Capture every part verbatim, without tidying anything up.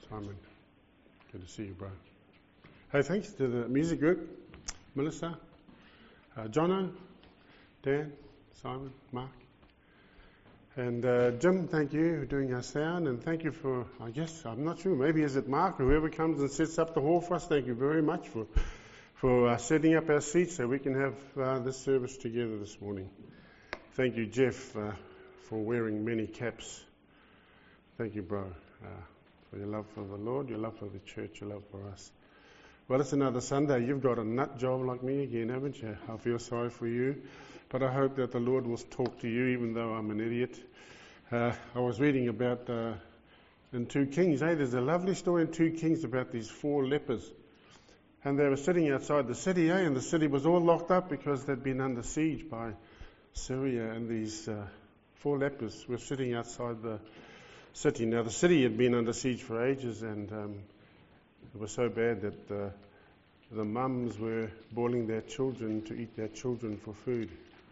Simon, good to see you, bro. Hey, thanks to the music group, Melissa, uh, Jono, Dan, Simon, Mark. And uh, Jim, thank you for doing our sound, and thank you for, I guess, I'm not sure, maybe is it Mark, whoever comes and sets up the hall for us, thank you very much for for uh, setting up our seats so we can have uh, this service together this morning. Thank you, Jeff, uh, for wearing many caps. Thank you, bro, uh, for your love for the Lord, your love for the church, your love for us. Well, it's another Sunday. You've got a nut job like me again, haven't you? I feel sorry for you. But I hope that the Lord will talk to you, even though I'm an idiot. Uh, I was reading about, uh, in two Kings, eh? There's a lovely story in two Kings about these four lepers. And they were sitting outside the city, eh? And the city was all locked up because they'd been under siege by Syria. And these uh, four lepers were sitting outside the city. Now, the city had been under siege for ages, and um, it was so bad that uh, the mums were boiling their children to eat their children for food.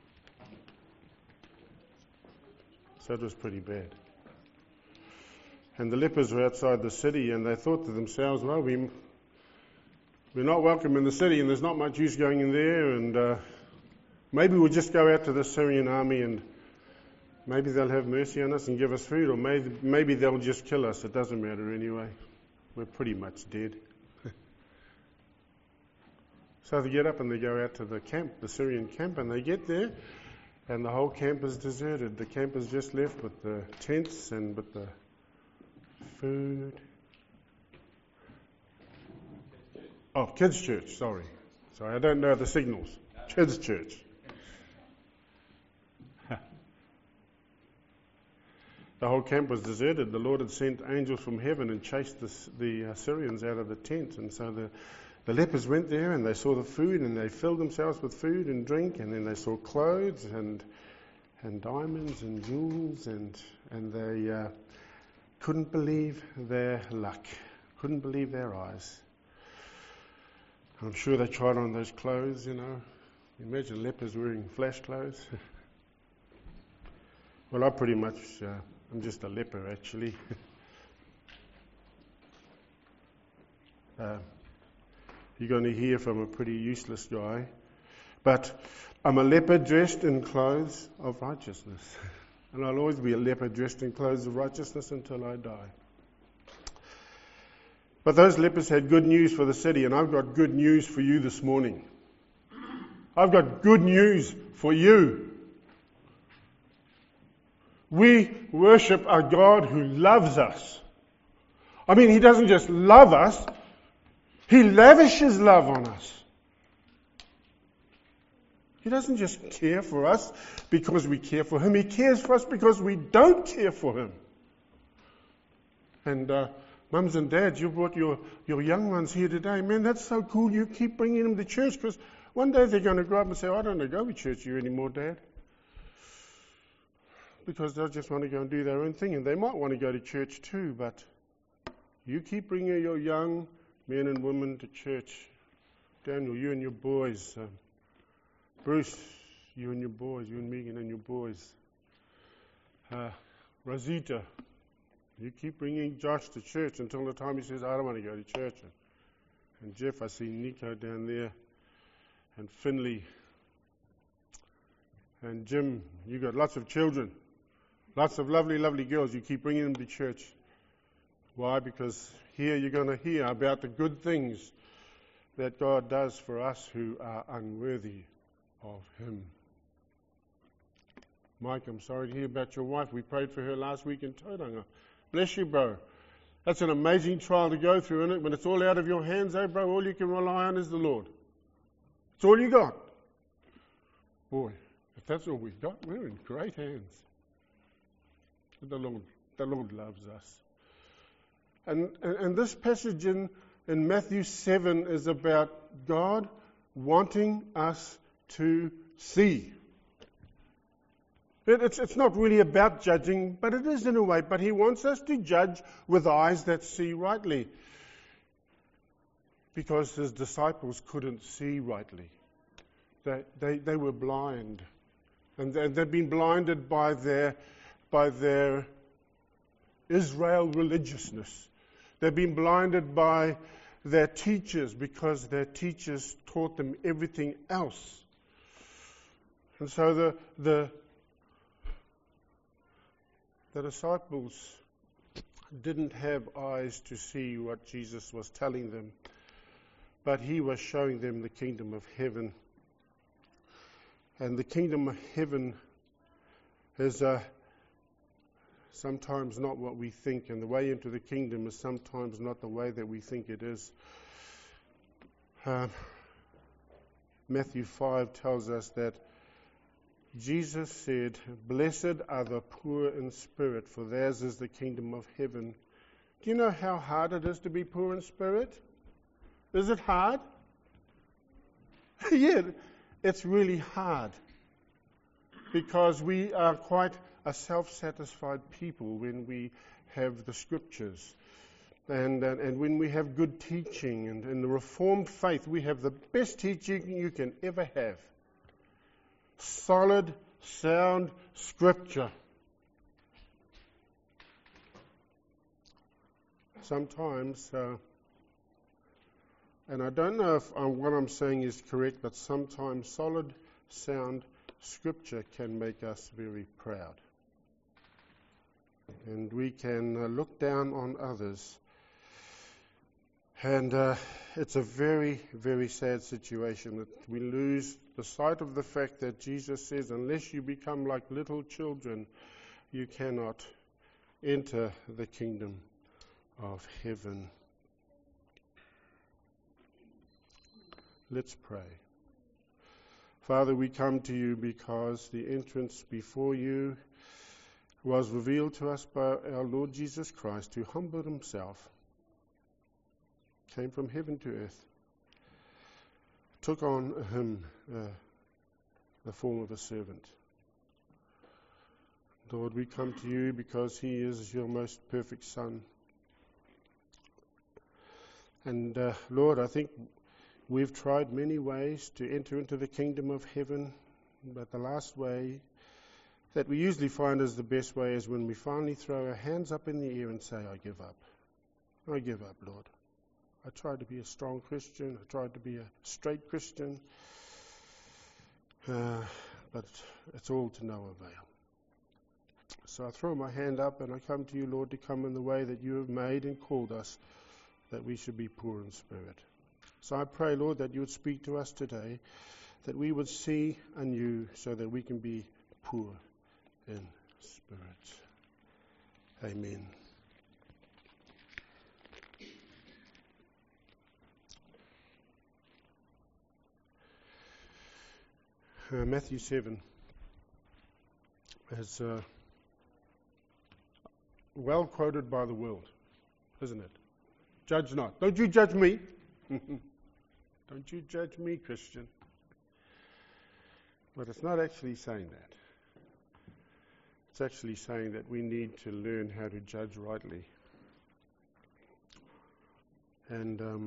So it was pretty bad. And the lepers were outside the city, and they thought to themselves, well, we, we're not welcome in the city, and there's not much use going in there, and uh, maybe we'll just go out to the Syrian army, and maybe they'll have mercy on us and give us food, or maybe, maybe they'll just kill us. It doesn't matter anyway. We're pretty much dead. So they get up and they go out to the camp, the Syrian camp, and they get there, and the whole camp is deserted. The camp is just left with the tents and with the food. Oh, kids' church, sorry. Sorry, I don't know the signals. Kids' church. The whole camp was deserted. The Lord had sent angels from heaven and chased the, the uh, Syrians out of the tent. And so the, the lepers went there and they saw the food and they filled themselves with food and drink. And then they saw clothes and and diamonds and jewels. And, and they uh, couldn't believe their luck. Couldn't believe their eyes. I'm sure they tried on those clothes, you know. Imagine lepers wearing flash clothes. Well, I pretty much... Uh, I'm just a leper, actually. uh, you're going to hear from a pretty useless guy. But I'm a leper dressed in clothes of righteousness. And I'll always be a leper dressed in clothes of righteousness until I die. But those lepers had good news for the city, and I've got good news for you this morning. I've got good news for you. We worship a God who loves us. I mean, He doesn't just love us, He lavishes love on us. He doesn't just care for us because we care for Him. He cares for us because we don't care for Him. And uh, mums and dads, you brought your, your young ones here today. Man, that's so cool. You keep bringing them to church because one day they're going to grow up and say, I don't want to go to church here anymore, Dad. Because they'll just want to go and do their own thing. And they might want to go to church too, but you keep bringing your young men and women to church. Daniel, you and your boys. Um, Bruce, you and your boys. You and Megan and your boys. Uh, Rosita, you keep bringing Josh to church until the time he says, I don't want to go to church. And, and Jeff, I see Nico down there. And Finley. And Jim, you got lots of children. Lots of lovely, lovely girls. You keep bringing them to church. Why? Because here you're going to hear about the good things that God does for us who are unworthy of Him. Mike, I'm sorry to hear about your wife. We prayed for her last week in Tauranga. Bless you, bro. That's an amazing trial to go through, isn't it? When it's all out of your hands, eh, bro? All you can rely on is the Lord. It's all you got. Boy, if that's all we've got, we're in great hands. The Lord, the Lord loves us. And, and, and this passage in, in Matthew seven is about God wanting us to see. It, it's, it's not really about judging, but it is in a way. But He wants us to judge with eyes that see rightly. Because His disciples couldn't see rightly. They, they, they were blind. And they've been blinded by their, by their Israel religiousness. They've been blinded by their teachers because their teachers taught them everything else. And so the the, the disciples didn't have eyes to see what Jesus was telling them, but he was showing them the kingdom of heaven. And the kingdom of heaven is uh, sometimes not what we think, and the way into the kingdom is sometimes not the way that we think it is. Uh, Matthew five tells us that Jesus said, "Blessed are the poor in spirit, for theirs is the kingdom of heaven." Do you know how hard it is to be poor in spirit? Is it hard? Yeah, it's really hard. Because we are quite a self-satisfied people when we have the scriptures. And, and, and when we have good teaching. And in the Reformed faith, we have the best teaching you can ever have. Solid, sound scripture. Sometimes, uh, and I don't know if um, what I'm saying is correct, but sometimes solid, sound scripture can make us very proud. And we can uh, look down on others. And uh, it's a very, very sad situation that we lose the sight of the fact that Jesus says, unless you become like little children, you cannot enter the kingdom of heaven. Let's pray. Father, we come to you because the entrance before you was revealed to us by our Lord Jesus Christ, who humbled himself, came from heaven to earth, took on him uh, the form of a servant. Lord, we come to you because he is your most perfect Son. And uh, Lord, I think we've tried many ways to enter into the kingdom of heaven, but the last way that we usually find is the best way is when we finally throw our hands up in the air and say, I give up. I give up, Lord. I tried to be a strong Christian. I tried to be a straight Christian. Uh, but it's all to no avail. So I throw my hand up and I come to you, Lord, to come in the way that you have made and called us, that we should be poor in spirit. So I pray, Lord, that you would speak to us today, that we would see anew so that we can be poor in spirit. Amen. Uh, Matthew seven is uh, well quoted by the world, isn't it? Judge not. Don't you judge me. Don't you judge me, Christian. But it's not actually saying that. It's actually saying that we need to learn how to judge rightly. And um,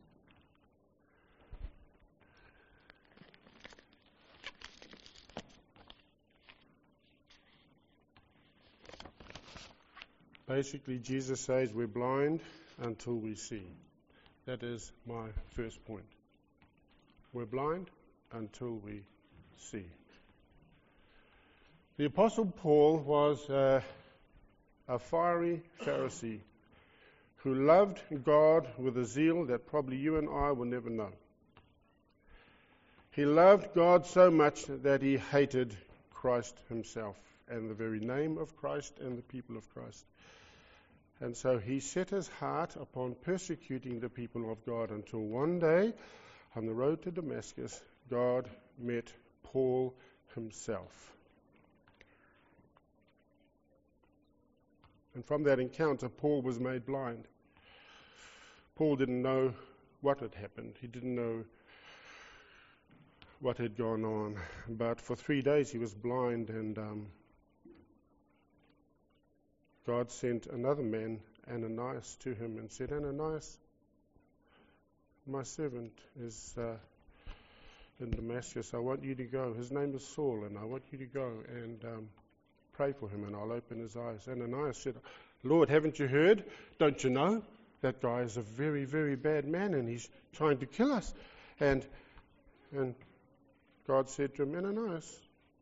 basically, Jesus says we're blind until we see. That is my first point. We're blind until we see. The Apostle Paul was uh, a fiery Pharisee who loved God with a zeal that probably you and I will never know. He loved God so much that he hated Christ himself and the very name of Christ and the people of Christ. And so he set his heart upon persecuting the people of God until one day, on the road to Damascus, God met Paul himself. And from that encounter, Paul was made blind. Paul didn't know what had happened. He didn't know what had gone on. But for three days he was blind, and um, God sent another man, Ananias, to him and said, Ananias, my servant is uh, in Damascus. I want you to go. His name is Saul, and I want you to go and um, pray for him, and I'll open his eyes. Ananias said, Lord, haven't you heard? Don't you know? that guy is a very, very bad man and he's trying to kill us. And and God said to him, Ananias,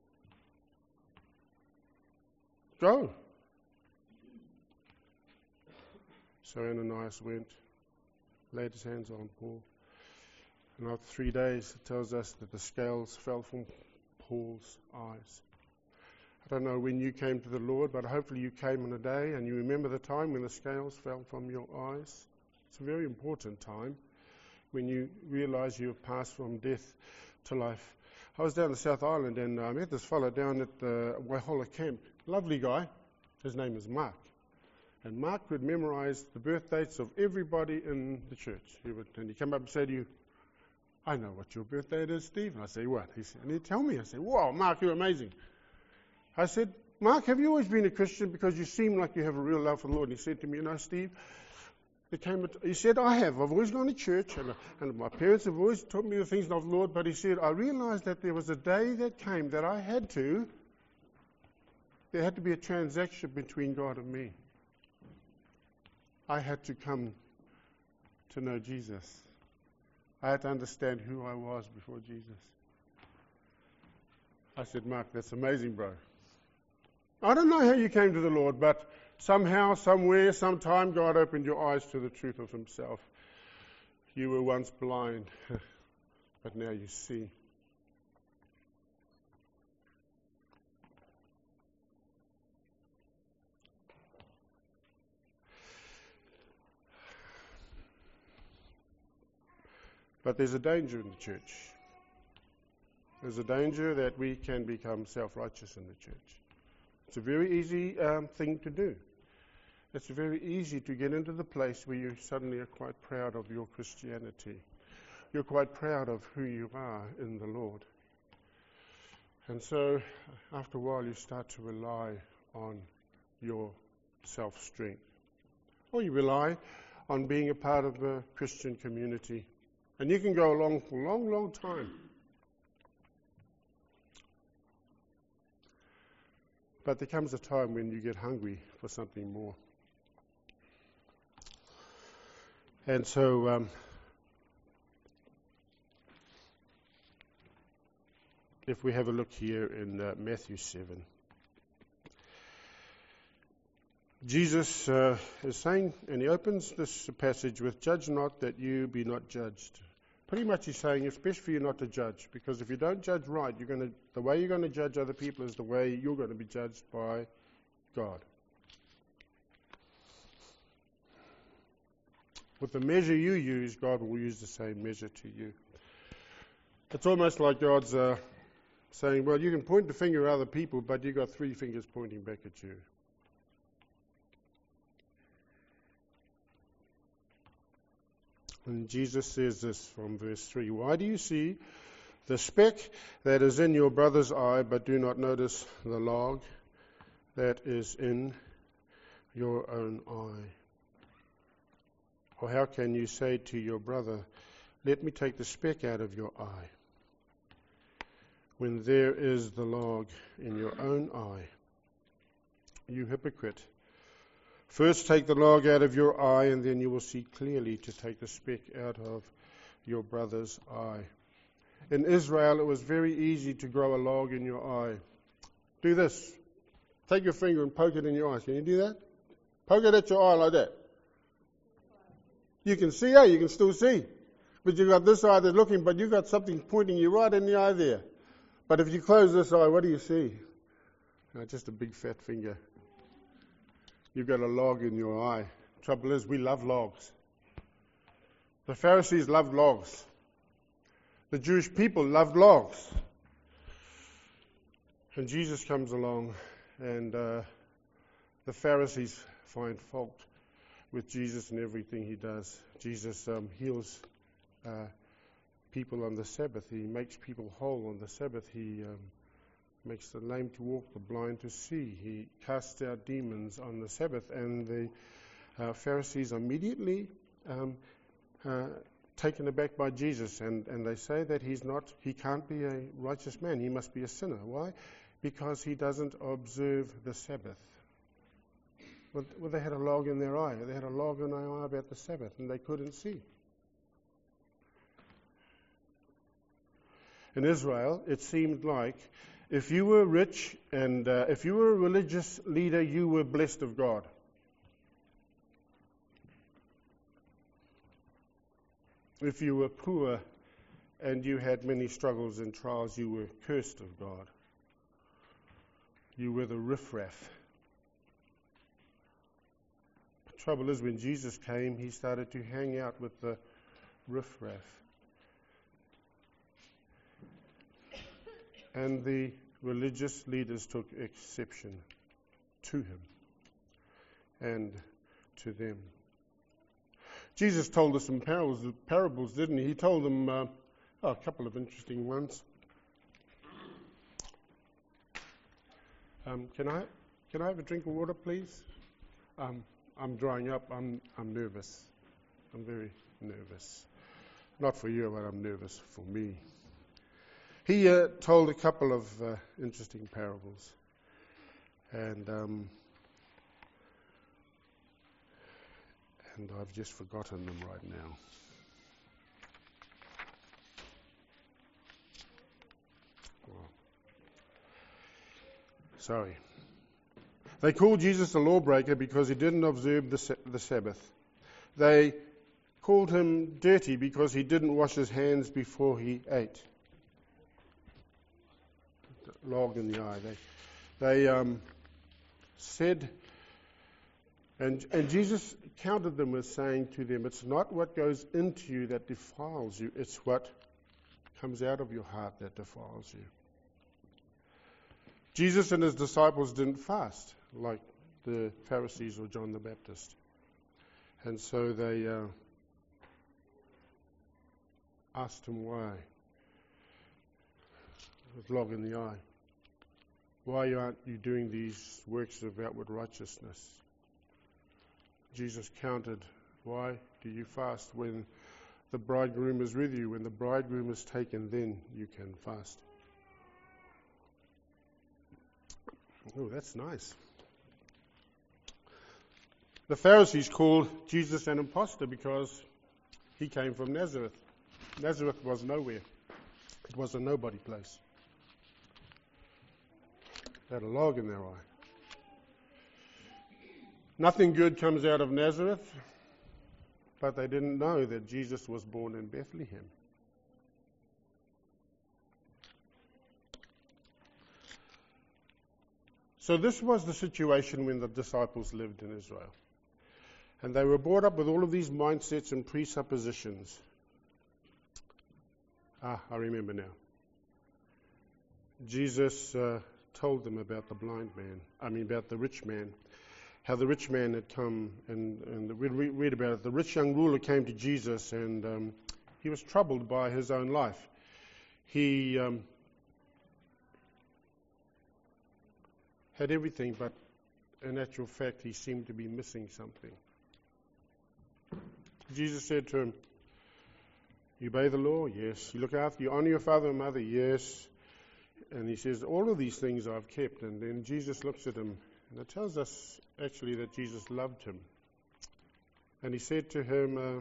go. So Ananias went, laid his hands on Paul. And after three days, it tells us that the scales fell from Paul's eyes. I don't know when you came to the Lord, but hopefully you came on a day and you remember the time when the scales fell from your eyes. It's a very important time when you realize you have passed from death to life. I was down in the South Island and I met this fellow down at the Waihola camp. Lovely guy. His name is Mark. And Mark would memorize the birth dates of everybody in the church. He would, and he'd come up and say to you, I know what your birth date is, Steve. And I say, what? He said, and he'd tell me. I said, wow, Mark, you're amazing. I said, Mark, have you always been a Christian? Because you seem like you have a real love for the Lord. And he said to me, you know, Steve, there came a t- he said, I have. I've always gone to church, and, uh, and my parents have always taught me the things of the Lord. But he said, I realized that there was a day that came that I had to, there had to be a transaction between God and me. I had to come to know Jesus. I had to understand who I was before Jesus. I said, Mark, that's amazing, bro. I don't know how you came to the Lord, but somehow, somewhere, sometime, God opened your eyes to the truth of himself. You were once blind, but now you see. But there's a danger in the church. There's a danger that we can become self-righteous in the church. It's a very easy um, thing to do. It's very easy to get into the place where you suddenly are quite proud of your Christianity. You're quite proud of who you are in the Lord. And so, after a while, you start to rely on your self-strength. Or you rely on being a part of a Christian community. And you can go along for a long, long time. But there comes a time when you get hungry for something more. And so, um, if we have a look here in uh, Matthew seven, Jesus uh, is saying, and he opens this passage with, judge not that you be not judged. Pretty much he's saying it's best for you not to judge, because if you don't judge right, you're going to, the way you're going to judge other people is the way you're going to be judged by God. With the measure you use, God will use the same measure to you. It's almost like God's uh, saying, well, you can point the finger at other people, but you've got three fingers pointing back at you. And Jesus says this from verse three, why do you see the speck that is in your brother's eye, but do not notice the log that is in your own eye? Or how can you say to your brother, let me take the speck out of your eye, when there is the log in your own eye? You hypocrite. First take the log out of your eye, and then you will see clearly to take the speck out of your brother's eye. In Israel, it was very easy to grow a log in your eye. Do this. Take your finger and poke it in your eyes. Can you do that? Poke it at your eye like that. You can see, yeah, you can still see. But you've got this eye that's looking, but you've got something pointing you right in the eye there. But if you close this eye, what do you see? Uh, just a big fat finger. You've got a log in your eye. Trouble is, we love logs. The Pharisees loved logs. The Jewish people loved logs. And Jesus comes along, and uh, the Pharisees find fault with Jesus and everything he does. Jesus um, heals uh, people on the Sabbath. He makes people whole on the Sabbath. He um, makes the lame to walk, the blind to see. He casts out demons on the Sabbath. And the uh, Pharisees immediately um, uh, taken aback by Jesus, and, and they say that he's not, he can't be a righteous man. He must be a sinner. Why? Because he doesn't observe the Sabbath. Well, well, they had a log in their eye. They had a log in their eye about the Sabbath, and they couldn't see. In Israel, it seemed like if you were rich and uh, if you were a religious leader, you were blessed of God. If you were poor and you had many struggles and trials, you were cursed of God. You were the riffraff. The trouble is, when Jesus came, he started to hang out with the riffraff. And the religious leaders took exception to him and to them. Jesus told us some parables, parables didn't he? He told them uh, oh, a couple of interesting ones. Um, can I can I have a drink of water, please? Um, I'm drying up. I'm I'm nervous. I'm very nervous. Not for you, but I'm nervous for me. He uh, told a couple of uh, interesting parables, and um, and I've just forgotten them right now. Well, sorry. They called Jesus a lawbreaker because he didn't observe the, sa- the Sabbath. They called him dirty because he didn't wash his hands before he ate. Log in the eye. They, they um, said, and, and Jesus countered them with saying to them, it's not what goes into you that defiles you, it's what comes out of your heart that defiles you. Jesus and his disciples didn't fast like the Pharisees or John the Baptist. And so they uh, asked him why. With log in the eye. Why aren't you doing these works of outward righteousness? Jesus countered, why do you fast when the bridegroom is with you? When the bridegroom is taken, then you can fast. Oh, that's nice. The Pharisees called Jesus an impostor because he came from Nazareth. Nazareth was nowhere. It was a nobody place. They had a log in their eye. Nothing good comes out of Nazareth, but they didn't know that Jesus was born in Bethlehem. So this was the situation when the disciples lived in Israel. And they were brought up with all of these mindsets and presuppositions. Ah, I remember now. Jesus uh, told them about the blind man, I mean about the rich man, how the rich man had come, and, and we read about it. The rich young ruler came to Jesus, and um, he was troubled by his own life. He um, had everything, but in actual fact, he seemed to be missing something. Jesus said to him, you obey the law? Yes. You look after, you honor your father and mother? Yes. And he says, all of these things I've kept. And then Jesus looks at him, and it tells us actually that Jesus loved him. And he said to him, uh,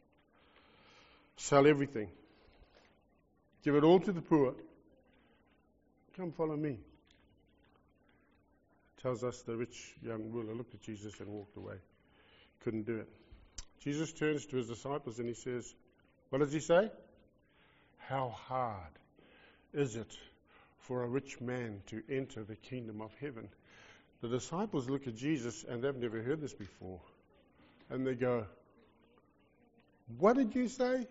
sell everything. Give it all to the poor. Come follow me. It tells us the rich young ruler looked at Jesus and walked away. Couldn't do it. Jesus turns to his disciples and he says, what does he say? How hard is it for a rich man to enter the kingdom of heaven? The disciples look at Jesus and they've never heard this before. And they go, what did you say?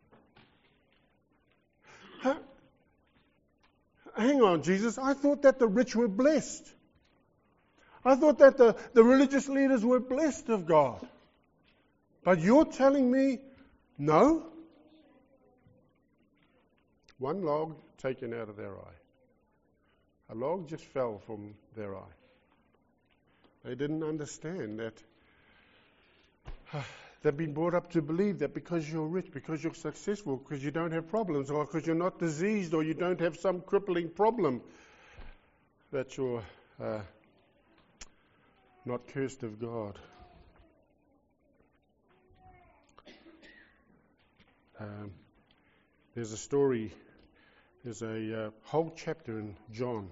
Huh? Hang on, Jesus. I thought that the rich were blessed. I thought that the, the religious leaders were blessed of God. But you're telling me no? One log taken out of their eye. A log just fell from their eye. They didn't understand that uh, they've been brought up to believe that because you're rich, because you're successful, because you don't have problems, or because you're not diseased, or you don't have some crippling problem, that you're uh, not cursed of God. Um, there's a story, there's a uh, whole chapter in John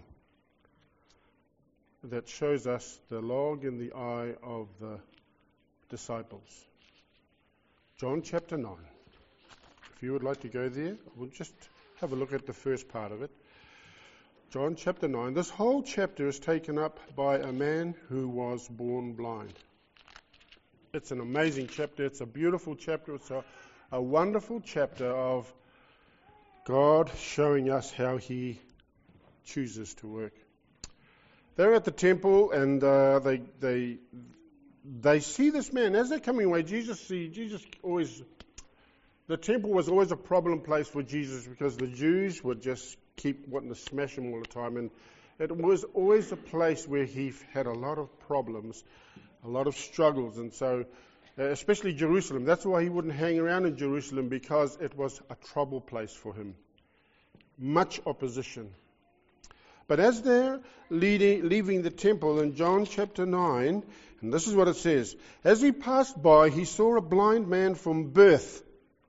that shows us the log in the eye of the disciples. John chapter nine. If you would like to go there, we'll just have a look at the first part of it. John chapter nine. This whole chapter is taken up by a man who was born blind. It's an amazing chapter. It's a beautiful chapter. It's a, a wonderful chapter of God showing us how He chooses to work. They're at the temple, and uh, they they they see this man as they're coming away. Jesus see Jesus always. The temple was always a problem place for Jesus because the Jews would just keep wanting to smash him all the time, and it was always a place where he had a lot of problems, a lot of struggles, and so uh, especially Jerusalem. That's why he wouldn't hang around in Jerusalem, because it was a trouble place for him. Much opposition. But as they're leading, leaving the temple in John chapter nine, and this is what it says: as he passed by, he saw a blind man from birth.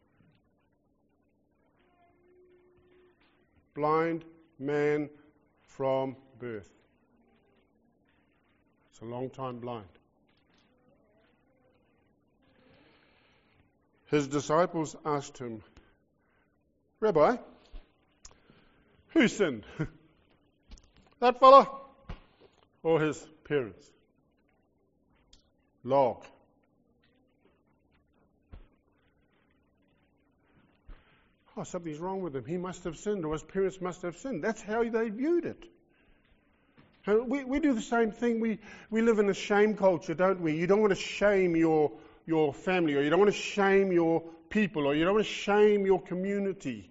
Blind man from birth. It's a long time blind. His disciples asked him, Rabbi, who sinned? That fella or his parents? Log. Oh, something's wrong with him. He must have sinned, or his parents must have sinned. That's how they viewed it. We, we do the same thing. We, we live in a shame culture, don't we? You don't want to shame your, your family, or you don't want to shame your people, or you don't want to shame your community.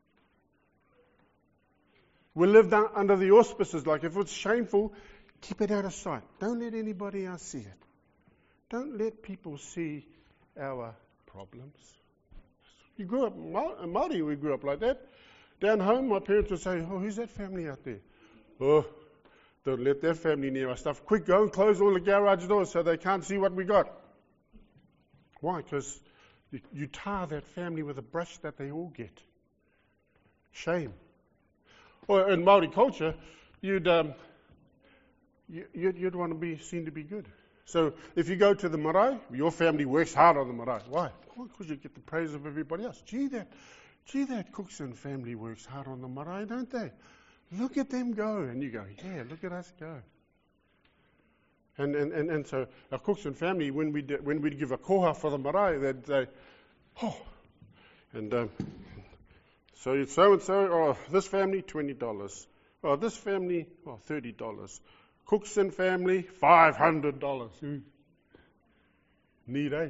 We live down under the auspices, like if it's shameful, keep it out of sight. Don't let anybody else see it. Don't let people see our problems. You grew up in Māori, we grew up like that. Down home, my parents would say, oh, who's that family out there? Oh, don't let that family near our stuff. Quick, go and close all the garage doors so they can't see what we got. Why? Because you, you tar that family with a brush that they all get. Shame. Or in Māori culture, you'd, um, you, you'd, you'd want to be seen to be good. So if you go to the marae, your family works hard on the marae. Why? Well, because you get the praise of everybody else. Gee, that, gee, that Cookson family works hard on the marae, don't they? Look at them go. And you go, yeah, look at us go. And and, and, and so our Cookson family, when we did, when we'd give a koha for the marae, they'd say, oh, and um, so so and so, oh, this family twenty dollars. Oh, this family, oh, thirty dollars. Cookson family, five hundred dollars. Mm. Need, eh?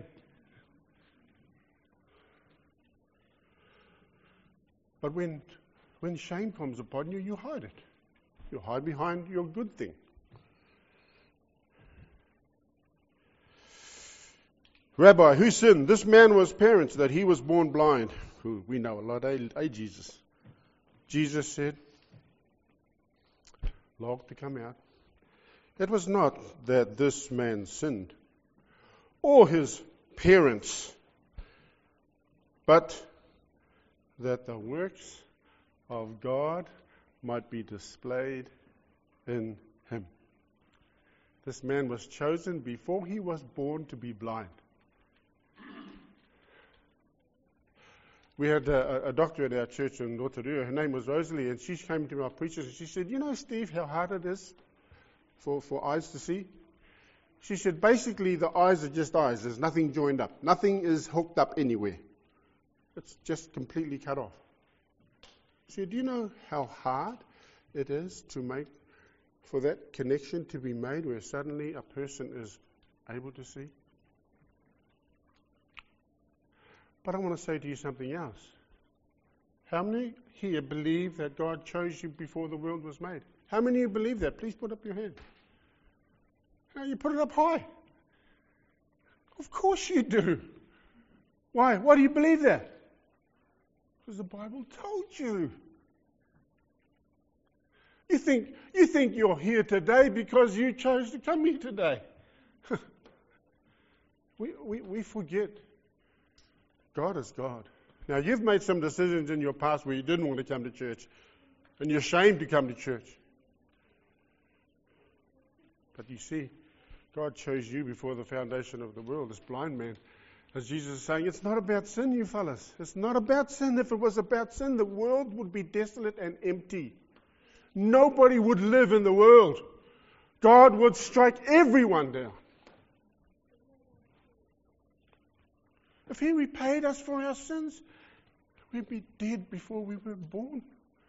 But when when shame comes upon you, you hide it. You hide behind your good thing. Rabbi, who sinned? This man was parents that he was born blind. Ooh, we know a lot, eh, eh, Jesus? Jesus said, log to come out. It was not that this man sinned, or his parents, but that the works of God might be displayed in him. This man was chosen before he was born to be blind. We had a, a doctor at our church in Rotorua. Her name was Rosalie, and she came to our preachers and she said, you know, Steve, how hard it is for, for eyes to see? She said, basically the eyes are just eyes. There's nothing joined up. Nothing is hooked up anywhere. It's just completely cut off. She said, do you know how hard it is to make, for that connection to be made where suddenly a person is able to see? But I want to say to you something else. How many here believe that God chose you before the world was made? How many of you believe that? Please put up your hand. No, you put it up high. Of course you do. Why? Why do you believe that? Because the Bible told you. You think, you think you're here today because you chose to come here today. We, we, we forget God is God. Now, you've made some decisions in your past where you didn't want to come to church, and you're ashamed to come to church. But you see, God chose you before the foundation of the world, this blind man. As Jesus is saying, it's not about sin, you fellas. It's not about sin. If it was about sin, the world would be desolate and empty. Nobody would live in the world. God would strike everyone down. If He repaid us for our sins, we'd be dead before we were born.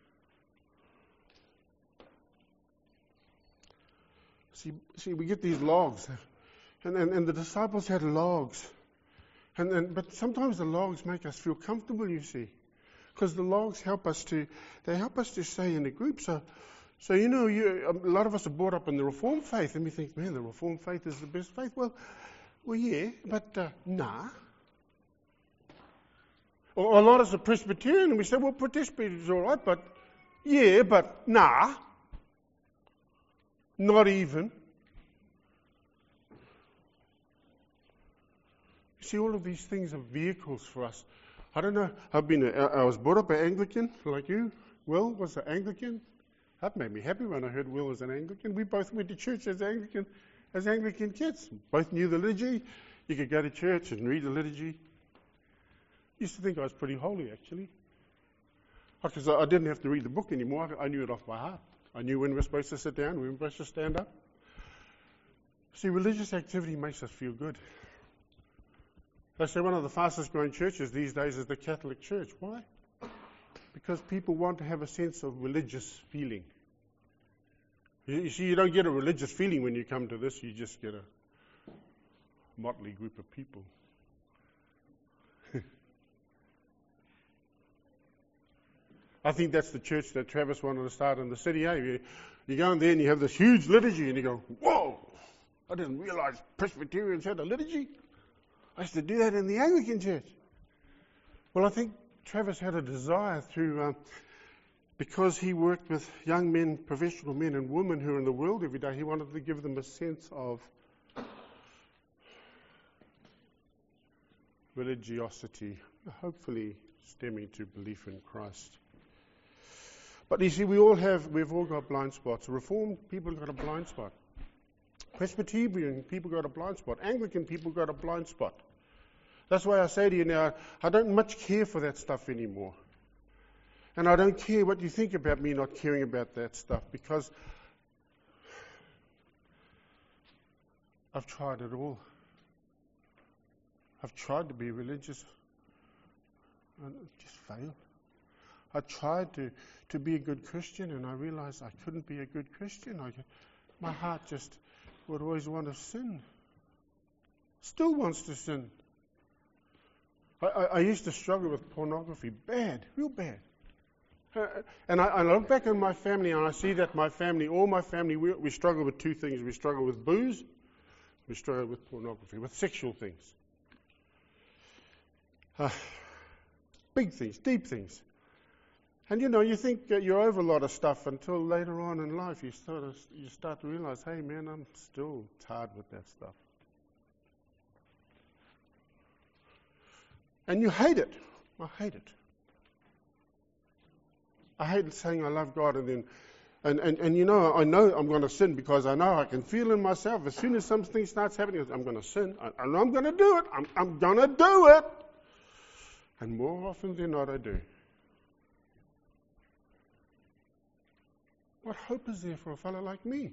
See, see, we get these logs, and, and, and the disciples had logs. And, and but sometimes the logs make us feel comfortable, you see, because the logs help us to, they help us to stay in a group. So, so you know, you, a lot of us are brought up in the Reformed faith, and we think, man, the Reformed faith is the best faith. Well, well, yeah, but uh, nah. Or a lot of us are Presbyterian, and we say, well, Presbyterian is all right, but yeah, but nah. Not even. You see, all of these things are vehicles for us. I don't know. I've been. A, I was brought up an Anglican, like you. Will was an Anglican. That made me happy when I heard Will was an Anglican. We both went to church as Anglican, as Anglican kids. Both knew the liturgy. You could go to church and read the liturgy. Used to think I was pretty holy, actually, because I didn't have to read the book anymore. I knew it off by heart. I knew when we were supposed to sit down, when we were supposed to stand up. See, religious activity makes us feel good. They say one of the fastest growing churches these days is the Catholic Church. Why? Because people want to have a sense of religious feeling. You, you see, you don't get a religious feeling when you come to this. You just get a motley group of people. I think that's the church that Travis wanted to start in the city. Eh? You, you go in there and you have this huge liturgy and you go, whoa, I didn't realize Presbyterians had a liturgy. I used to do that in the Anglican church. Well, I think Travis had a desire through, um, because he worked with young men, professional men and women who are in the world every day, he wanted to give them a sense of religiosity, hopefully stemming to belief in Christ. But you see, we all have, we've all got blind spots. Reformed people got a blind spot. Presbyterian people got a blind spot. Anglican people got a blind spot. That's why I say to you now, I don't much care for that stuff anymore. And I don't care what you think about me not caring about that stuff, because I've tried it all. I've tried to be religious and it just failed. I tried to, to be a good Christian, and I realized I couldn't be a good Christian. I, my heart just would always want to sin. Still wants to sin. I, I, I used to struggle with pornography. Bad, real bad. Uh, and I, I look back on my family, and I see that my family, all my family, we, we struggle with two things. We struggle with booze. We struggle with pornography, with sexual things. Uh, big things, deep things. And you know, you think that you're over a lot of stuff until later on in life you start to, you start to realize, hey man, I'm still tired with that stuff. And you hate it. I hate it. I hate saying I love God and then, and, and, and you know, I know I'm going to sin because I know I can feel in myself as soon as something starts happening, I'm going to sin. I, I know I'm going to do it. I'm, I'm going to do it. And more often than not, I do. What hope is there for a fellow like me?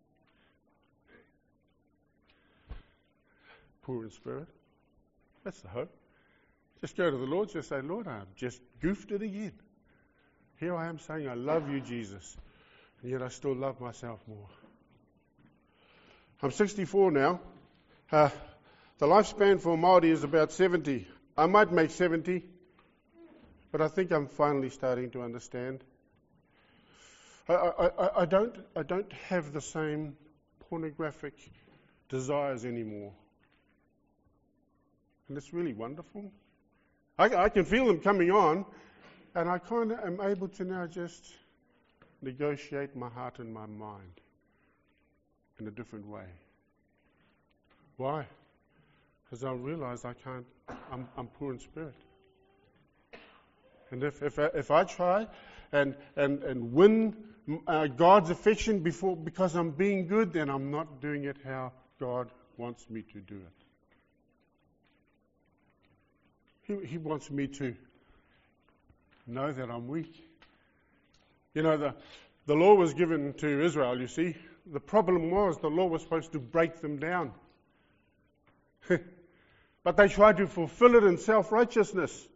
Poor in spirit. That's the hope. Just go to the Lord, just say, Lord, I've just goofed it again. Here I am saying, I love you, Jesus, and yet I still love myself more. I'm sixty-four now. Uh, the lifespan for a Māori is about seventy. I might make seventy, but I think I'm finally starting to understand. I, I, I don't I don't have the same pornographic desires anymore. And it's really wonderful. I, I can feel them coming on, and I kind of am able to now just negotiate my heart and my mind in a different way. Why? because I realize I can't, I'm, I'm poor in spirit. And if if I, if I try and and and win uh, God's affection before because I'm being good, then I'm not doing it how God wants me to do it. He He wants me to know that I'm weak. You know, the the law was given to Israel. You see, the problem was the law was supposed to break them down, but they tried to fulfill it in self-righteousness.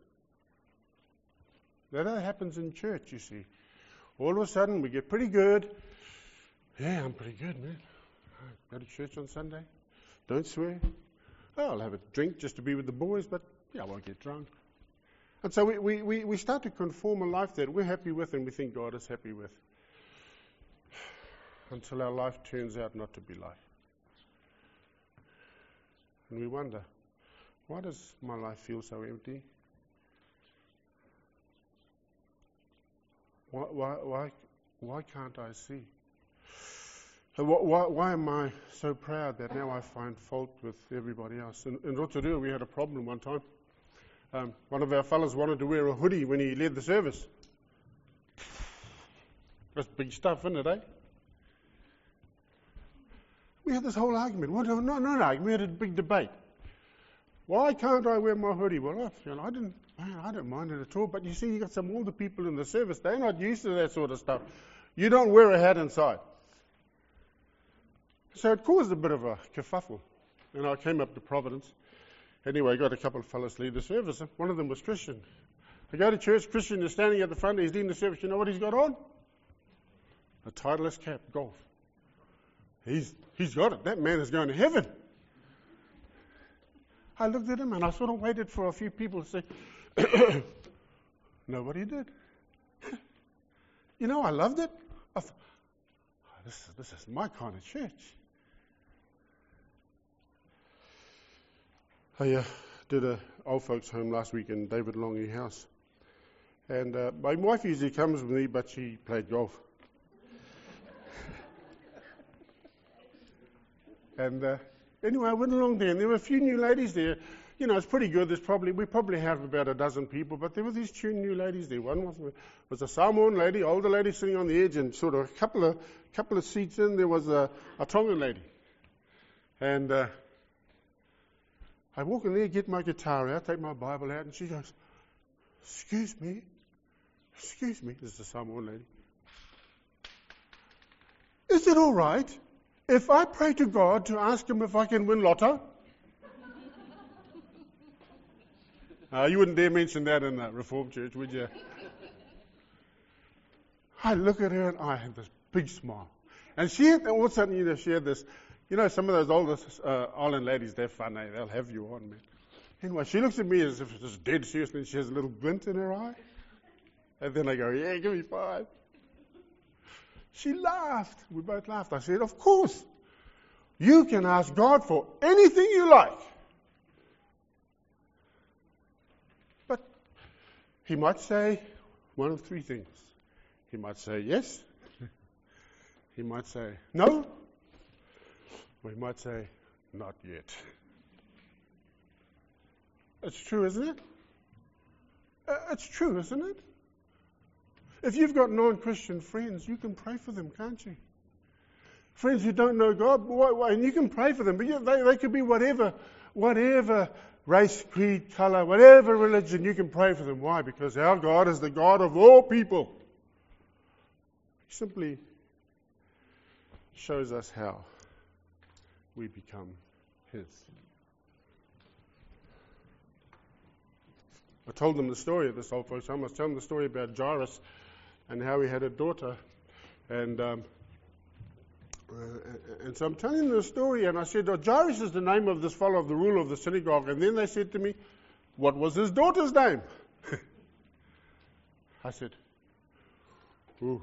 That happens in church, you see. All of a sudden, we get pretty good. Yeah, I'm pretty good, man. I go to church on Sunday. Don't swear. Oh, I'll have a drink just to be with the boys, but yeah, I won't get drunk. And so we, we, we, we start to conform a life that we're happy with and we think God is happy with. Until our life turns out not to be life. And we wonder, why does my life feel so empty? Why, why, why, why can't I see? Why, why am I so proud that now I find fault with everybody else? In, in Rotorua, we had a problem one time. Um, one of our fellows wanted to wear a hoodie when he led the service. That's big stuff, isn't it, eh? We had this whole argument. Well, no, no, no, no. We had a big debate. Why can't I wear my hoodie? Well, I, you know, I didn't. Man, I don't mind it at all. But you see, you got some older people in the service. They're not used to that sort of stuff. You don't wear a hat inside. So it caused a bit of a kerfuffle. And I came up to Providence. Anyway, I got a couple of fellas lead the service. One of them was Christian. I go to church. Christian is standing at the front. He's leading the service. You know what he's got on? A Titleist cap, golf. He's he's got it. That man is going to heaven. I looked at him and I sort of waited for a few people to say, nobody did. You know, I loved it. I thought, oh, this, is, this is my kind of church. I uh, did a old folks home last week in David Longy house. And uh, my wife usually comes with me, but she played golf. and uh, anyway, I went along there, and there were a few new ladies there. You know, it's pretty good. There's probably we probably have about a dozen people, but there were these two new ladies there. One was, was a Samoan lady, older lady sitting on the edge, and sort of a couple of couple of seats in, there was a, a Tongan lady. And uh, I walk in there, get my guitar out, take my Bible out, and she goes, "Excuse me, excuse me." This is a Samoan lady. "Is it all right if I pray to God to ask him if I can win lotto?" Uh, you wouldn't dare mention that in a Reformed church, would you? I look at her and I had this big smile. And she had, all of a sudden, you know, she had this, you know, some of those older uh, island ladies, they're funny, they'll have you on, man. Anyway, she looks at me as if it's dead serious, and she has a little glint in her eye. And then I go, "Yeah, give me five." She laughed. We both laughed. I said, "Of course. You can ask God for anything you like." But he might say one of three things. He might say yes. He might say no. Or he might say not yet. It's true, isn't it? Uh, it's true, isn't it? If you've got non-Christian friends, you can pray for them, can't you? Friends who don't know God, and you can pray for them, but they, they could be whatever, whatever race, creed, colour, whatever religion, you can pray for them. Why? Because our God is the God of all people. He simply shows us how we become His. I told them the story of this old folks home. I was telling them the story about Jairus and how he had a daughter. And um, uh, and so I'm telling them the story, and I said, "Oh, Jairus is the name of this fellow, of the ruler of the synagogue." And then they said to me, "What was his daughter's name?" I said, "Ooh,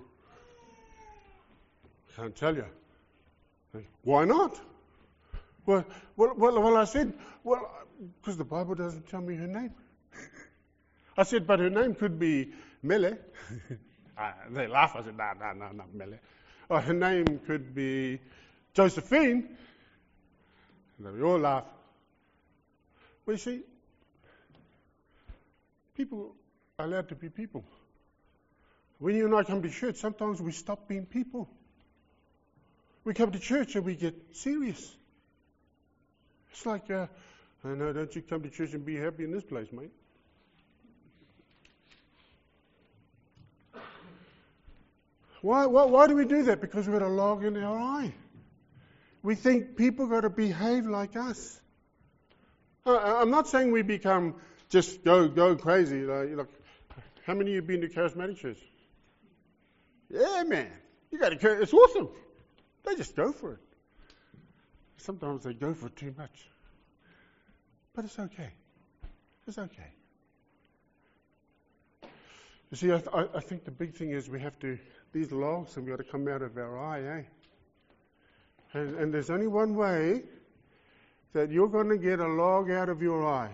can't tell you." "Why not?" Well, well, well, well I said, "Well, because the Bible doesn't tell me her name." I said, "But her name could be Mele." uh, they laugh. I said, "No, no, no, not Mele." Or her name could be Josephine. And they all laugh. Well, you see, people are allowed to be people. When you and I come to church, sometimes we stop being people. We come to church and we get serious. It's like, uh, oh, no, don't you come to church and be happy in this place, mate. Why, why, why do we do that? Because we've got a log in our eye. We think people got to behave like us. Uh, I'm not saying we become just go go crazy. Like, look, how many of you have been to charismatic church? Yeah, man. You got to. It's awesome. They just go for it. Sometimes they go for too much. But it's okay. It's okay. You see, I, th- I think the big thing is we have to, these logs have got to come out of our eye, eh? And, and there's only one way that you're going to get a log out of your eye.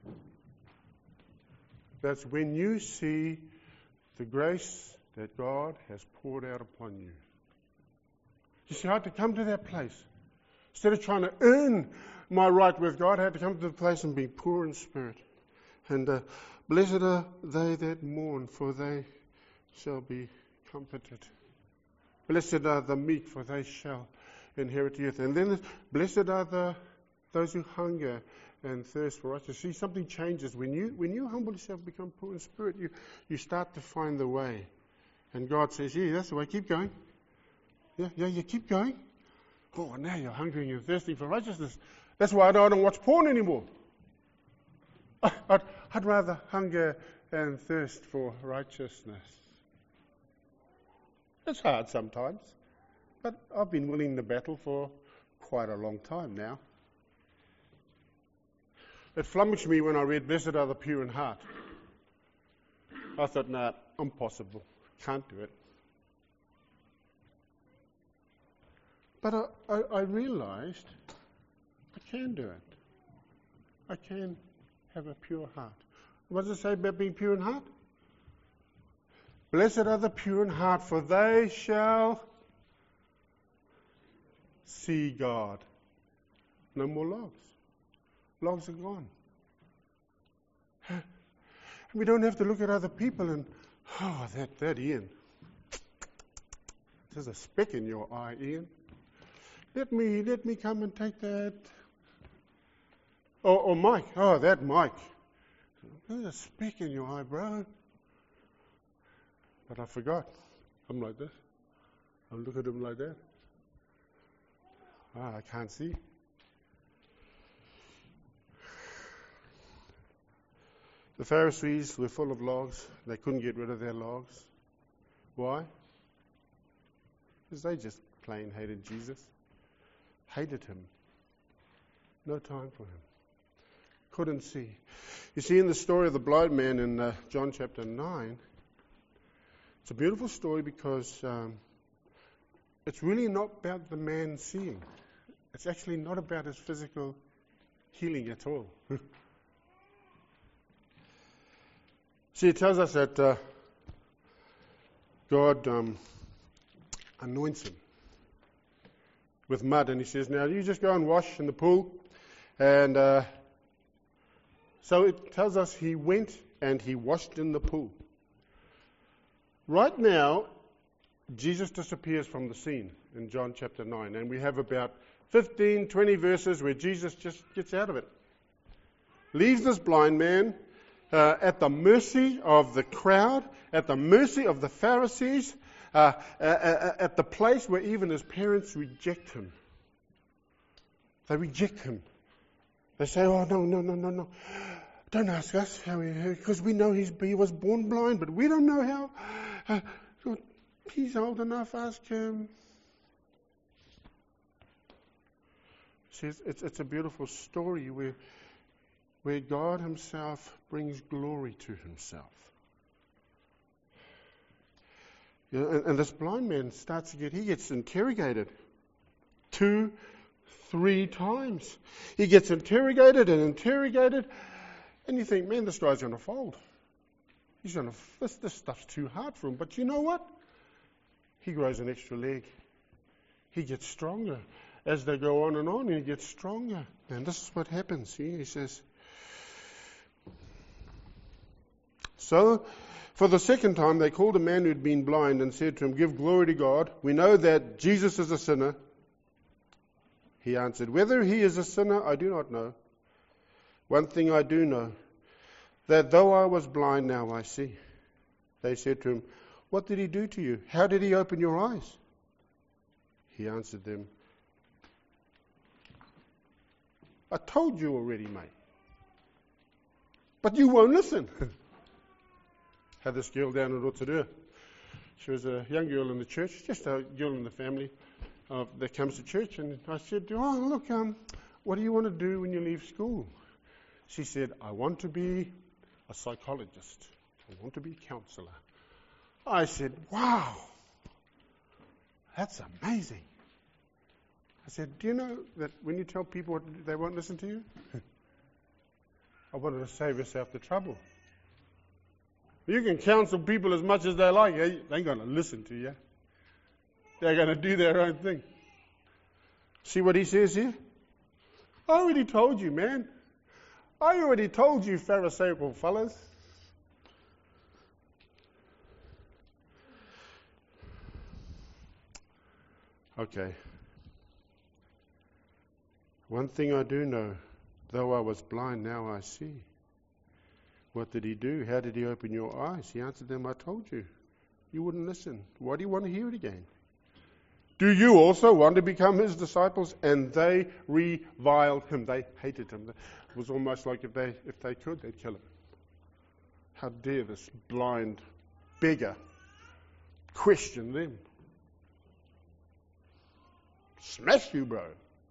That's when you see the grace that God has poured out upon you. You see, I had to come to that place. Instead of trying to earn my right with God, I had to come to the place and be poor in spirit. And uh, blessed are they that mourn, for they shall be comforted. Blessed are the meek, for they shall inherit the earth. And then blessed are the those who hunger and thirst for righteousness. See, something changes. When you when you humble yourself, become poor in spirit, you, you start to find the way. And God says, yeah, that's the way, keep going. Yeah, yeah, you keep going. Oh, now you're hungry and thirsty for righteousness. That's why I don't watch porn anymore. I'd, I'd rather hunger and thirst for righteousness. It's hard sometimes, but I've been willing to battle for quite a long time now. It flummoxed me when I read, blessed are the pure in heart. I thought, nah, impossible. Can't do it. But I, I, I realized I can do it. I can have a pure heart. What does it say about being pure in heart? Blessed are the pure in heart, for they shall see God. No more logs. Logs are gone. We don't have to look at other people and, oh, that, that Ian. There's a speck in your eye, Ian. Let me, let me come and take that. Or, or Mike. Oh, that Mike. There's a speck in your eye, bro. But I forgot. I'm like this. I look at him like that. Ah, I can't see. The Pharisees were full of logs. They couldn't get rid of their logs. Why? Because they just plain hated Jesus. Hated him. No time for him. Couldn't see. You see, in the story of the blind man in uh, John chapter nine, it's a beautiful story because um, it's really not about the man seeing. It's actually not about his physical healing at all. See, it tells us that uh, God um, anoints him with mud, and he says, now you just go and wash in the pool. And uh, so it tells us he went and he washed in the pool. Right now, Jesus disappears from the scene in John chapter nine, and we have about fifteen, twenty verses where Jesus just gets out of it. Leaves this blind man uh, at the mercy of the crowd, at the mercy of the Pharisees, uh, uh, at the place where even his parents reject him. They reject him. They say, oh, no, no, no, no, no. Don't ask us how he, because we know he's, he was born blind, but we don't know how. Uh, he's old enough, ask him. See, it's, it's, it's a beautiful story where, where God himself brings glory to himself. You know, and, and this blind man starts to get, he gets interrogated two, three times. He gets interrogated and interrogated, and you think, man, this guy's going to fold. He's going to, this, this stuff's too hard for him. But you know what? He grows an extra leg. He gets stronger. As they go on and on, he gets stronger. And this is what happens. See? He says, So, for the second time, they called a man who had been blind and said to him, "Give glory to God. We know that Jesus is a sinner." He answered, "Whether he is a sinner, I do not know. One thing I do know, that though I was blind, now I see." They said to him, "What did he do to you? How did he open your eyes?" He answered them, "I told you already, mate. But you won't listen." Had this girl down in Rotorua. She was a young girl in the church, just a girl in the family uh, that comes to church. And I said, "Oh, look, um, what do you want to do when you leave school?" She said, "I want to be a psychologist. I want to be a counselor." I said, "Wow, that's amazing." I said, "Do you know that when you tell people what to do, they won't listen to you?" I wanted to save herself the trouble. You can counsel people as much as they like. They ain't going to listen to you. They're going to do their own thing. See what he says here? I already told you, man. I already told you, Pharisaical fellas. Okay. One thing I do know, though I was blind, now I see. What did he do? How did he open your eyes? He answered them, "I told you. You wouldn't listen. Why do you want to hear it again? Do you also want to become his disciples?" And they reviled him. They hated him. It was almost like if they if they could, they'd kill him. How dare this blind beggar question them? Smash you, bro.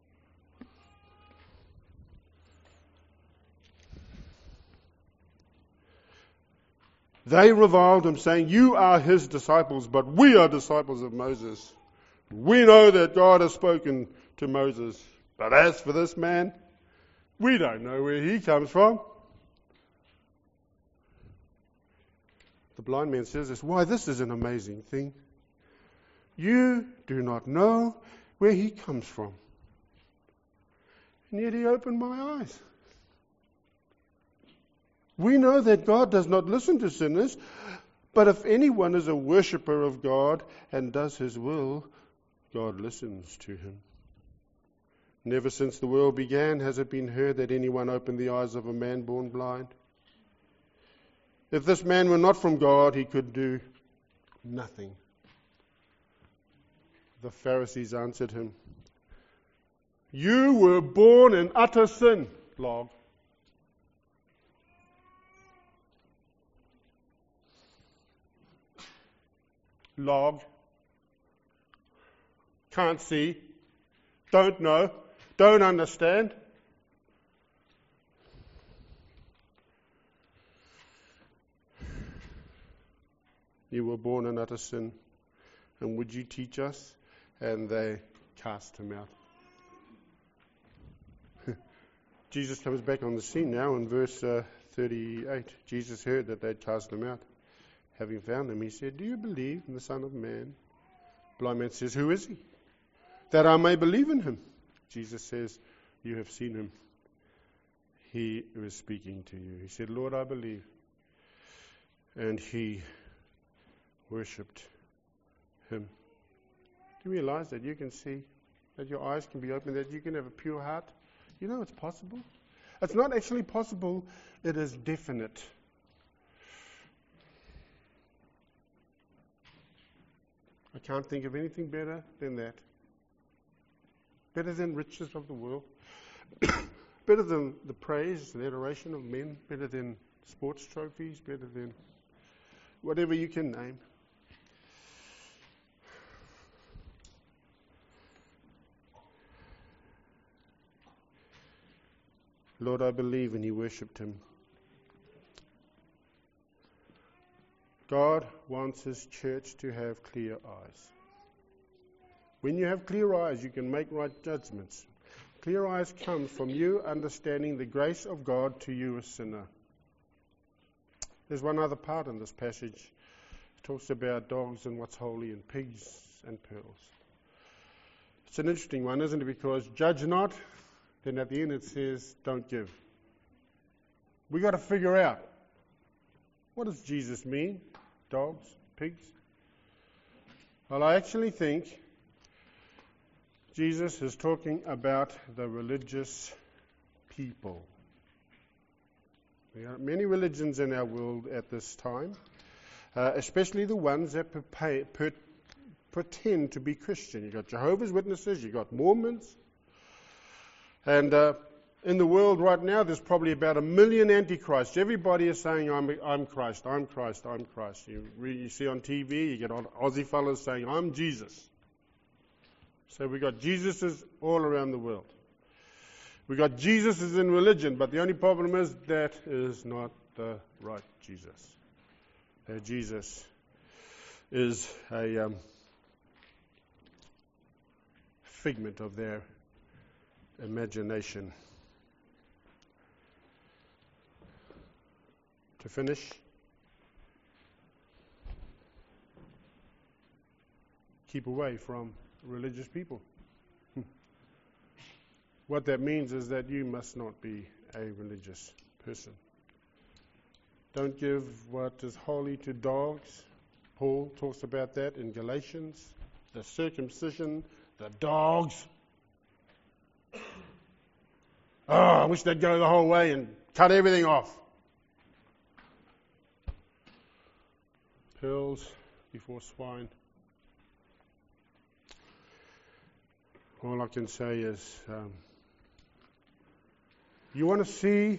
They reviled him, saying, "You are his disciples, but we are disciples of Moses. We know that God has spoken to Moses. But as for this man, we don't know where he comes from." The blind man says this, "Why, this is an amazing thing. You do not know where he comes from. And yet he opened my eyes. We know that God does not listen to sinners, but if anyone is a worshipper of God and does his will, God listens to him. Never since the world began has it been heard that anyone opened the eyes of a man born blind. If this man were not from God, he could do nothing." The Pharisees answered him, "You were born in utter sin, log. Log. Can't see. Don't know. Don't understand. You were born in utter sin. And would you teach us?" And they cast him out. Jesus comes back on the scene now in verse uh, thirty-eight. Jesus heard that they'd cast him out. Having found him, he said, "Do you believe in the Son of Man?" Blind man says, "Who is he? That I may believe in him." Jesus says, "You have seen him. He was speaking to you." He said, "Lord, I believe." And he worshipped him. Do you realize that you can see, that your eyes can be opened, that you can have a pure heart? You know it's possible. It's not actually possible, it is definite. I can't think of anything better than that. Better than riches of the world. Better than the praise and adoration of men. Better than sports trophies. Better than whatever you can name. Lord, I believe, and he worshipped him. God wants his church to have clear eyes. When you have clear eyes, you can make right judgments. Clear eyes come from you understanding the grace of God to you, a sinner. There's one other part in this passage. It talks about dogs and what's holy and pigs and pearls. It's an interesting one, isn't it? Because judge not, then at the end it says, don't give. We got to figure out. What does Jesus mean? Dogs? Pigs? Well, I actually think Jesus is talking about the religious people. There are many religions in our world at this time, uh, especially the ones that pre- pre- pretend to be Christian. You've got Jehovah's Witnesses, you've got Mormons, and uh, in the world right now there's probably about a million antichrists. Everybody is saying, I'm, I'm Christ, I'm Christ, I'm Christ. You, re- you see on T V, you get on Aussie fellas saying, I'm Jesus. So we've got Jesuses all around the world. We've got Jesuses in religion, but the only problem is that is not the right Jesus. That Jesus is a um, figment of their imagination. To finish, keep away from religious people. What that means is that you must not be a religious person. Don't give what is holy to dogs. Paul talks about that in Galatians. The circumcision, the dogs. Oh, I wish they'd go the whole way and cut everything off. Pearls before swine. All I can say is, um, you want to see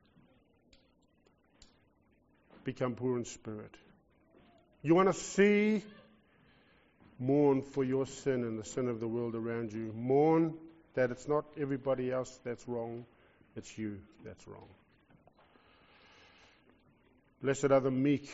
become poor in spirit. You want to see mourn for your sin and the sin of the world around you. Mourn that it's not everybody else that's wrong, it's you that's wrong. Blessed are the meek,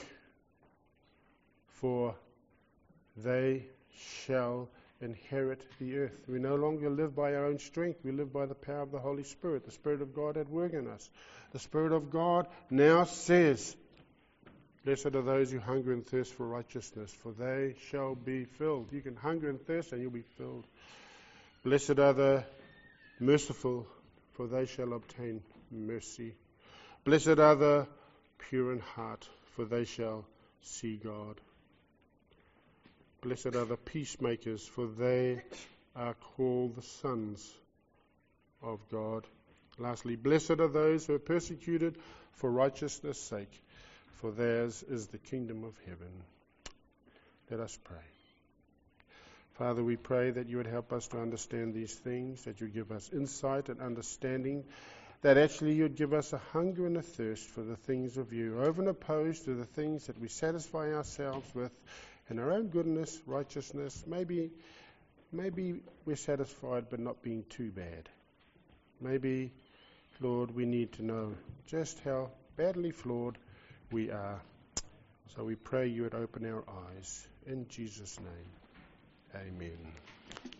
for they shall inherit the earth. We no longer live by our own strength. We live by the power of the Holy Spirit, the Spirit of God at work in us. The Spirit of God now says, blessed are those who hunger and thirst for righteousness, for they shall be filled. You can hunger and thirst and you'll be filled. Blessed are the merciful, for they shall obtain mercy. Blessed are the pure in heart, for they shall see God. Blessed are the peacemakers, for they are called the sons of God. Lastly, blessed are those who are persecuted for righteousness' sake, for theirs is the kingdom of heaven. Let us pray. Father, we pray that you would help us to understand these things, that you would give us insight and understanding, that actually you would give us a hunger and a thirst for the things of you, over and opposed to the things that we satisfy ourselves with in our own goodness, righteousness. Maybe, maybe we're satisfied but not being too bad. Maybe, Lord, we need to know just how badly flawed we are. So we pray you would open our eyes. In Jesus' name, amen.